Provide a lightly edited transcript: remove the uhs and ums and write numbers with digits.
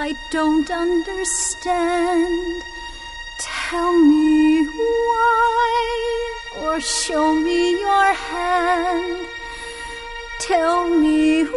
I don't understand. Tell me why, or show me your hand. Tell me